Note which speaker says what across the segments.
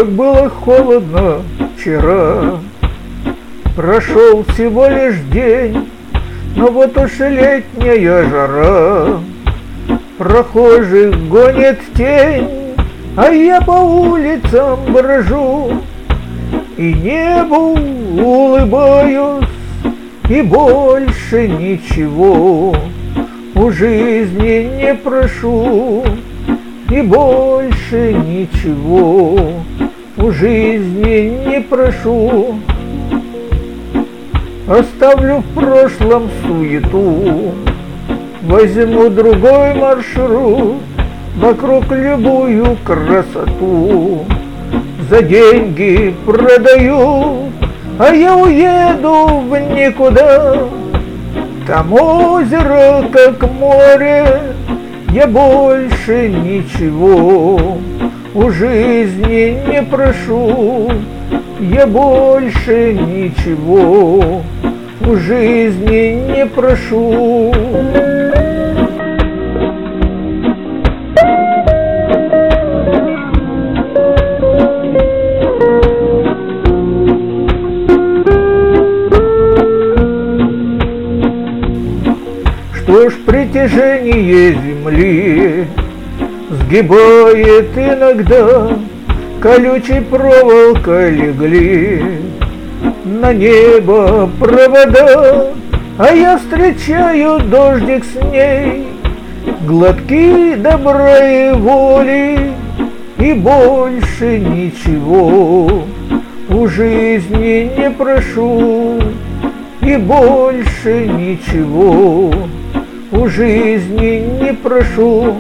Speaker 1: Как было холодно вчера, прошел всего лишь день, но вот уж и летняя жара. Прохожих гонит тень, а я по улицам брожу, и небу улыбаюсь, и больше ничего у жизни не прошу, и больше ничего у жизни не прошу. Оставлю в прошлом суету, возьму другой маршрут, вокруг любую красоту за деньги продаю, а я уеду в никуда. Там озеро, как море, я больше ничего у жизни не прошу, я больше ничего у жизни не прошу. Что ж притяжение земли сгибает иногда, колючей проволокой легли на небо провода, а я встречаю дождик с ней, глотки добра и воли, и больше ничего у жизни не прошу, и больше ничего у жизни не прошу.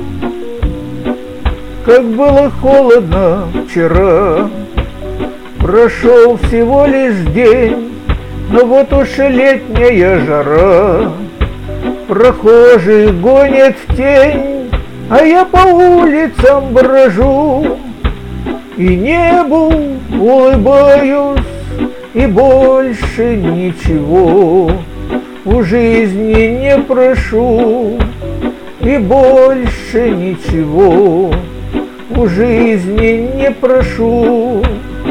Speaker 1: Как было холодно вчера, прошел всего лишь день, но вот уж и летняя жара. Прохожие гонят в тень, а я по улицам брожу, и небу улыбаюсь, и больше ничего у жизни не прошу, и больше ничего у жизни не прошу.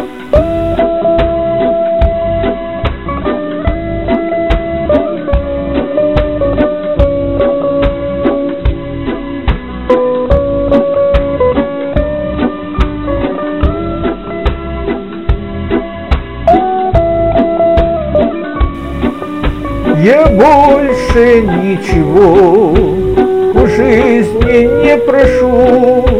Speaker 1: Я больше ничего у жизни не прошу.